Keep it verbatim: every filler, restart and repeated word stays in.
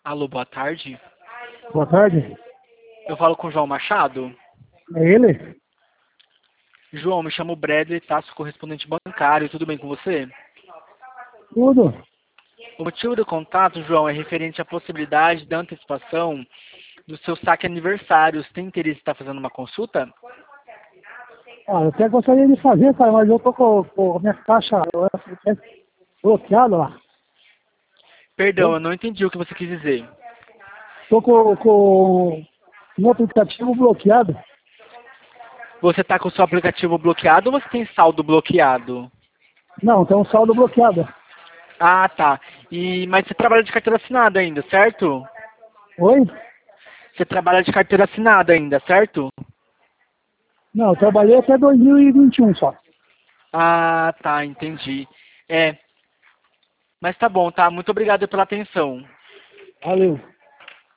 Alô, boa tarde. Boa tarde. Eu falo com o João Machado. É ele? João, me chamo Bradley, tá? Sou correspondente bancário. Tudo bem com você? Tudo. O motivo do contato, João, é referente à possibilidade da antecipação do seu saque aniversário. Você tem interesse em estar fazendo uma consulta? Ah, eu até gostaria de fazer, cara, mas eu tô com, com a minha caixa bloqueada lá. Perdão, Eu eu não entendi o que você quis dizer. tô com, com o meu aplicativo bloqueado. Você está com o seu aplicativo bloqueado ou você tem saldo bloqueado? Não, tem um saldo bloqueado. Ah, tá. E, mas você trabalha de carteira assinada ainda, certo? Oi? Você trabalha de carteira assinada ainda, certo? Não, eu trabalhei até dois mil e vinte e um só. Ah, tá, entendi. É, mas tá bom, tá? Muito obrigado pela atenção. Valeu.